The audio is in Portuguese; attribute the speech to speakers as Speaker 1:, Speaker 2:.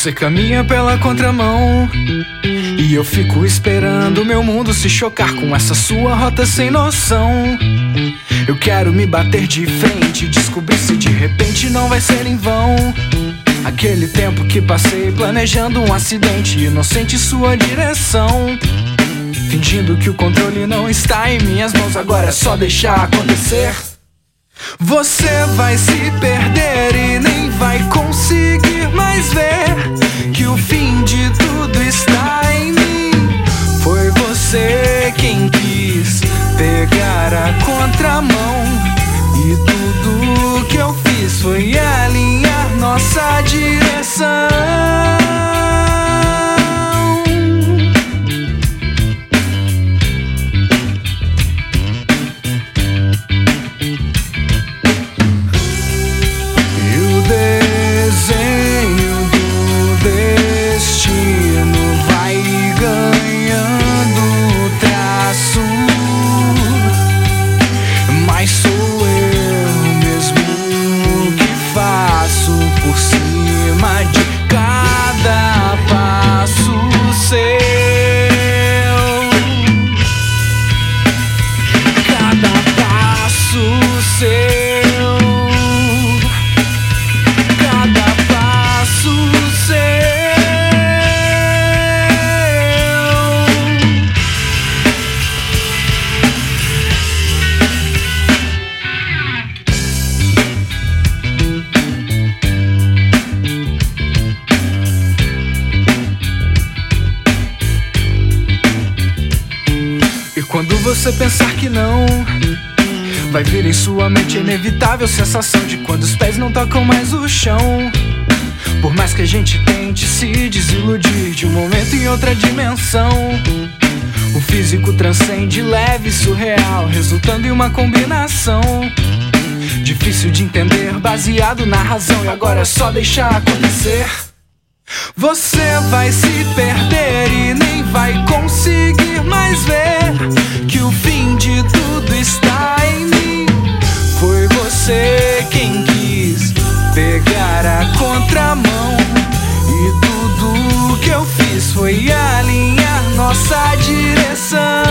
Speaker 1: Você caminha pela contramão e eu fico esperando meu mundo se chocar com essa sua rota sem noção. Eu quero me bater de frente, descobrir se de repente não vai ser em vão. Aquele tempo que passei planejando um acidente inocente em sua direção, fingindo que o controle não está em minhas mãos. Agora é só deixar acontecer. Você vai se perder e nem vai conseguir mais ver que o fim de tudo está em mim. Foi você quem quis pegar a contramão, e tudo que eu fiz foi alinhar nossa direção. Quando você pensar que não, vai vir em sua mente a inevitável sensação de quando os pés não tocam mais o chão. Por mais que a gente tente se desiludir de um momento em outra dimensão, o físico transcende leve e surreal, resultando em uma combinação difícil de entender, baseado na razão. E agora é só deixar acontecer. Você vai se perder e nem vai conseguir mais ver que o fim de tudo está em mim. Foi você quem quis pegar a contramão, e tudo que eu fiz foi alinhar nossa direção.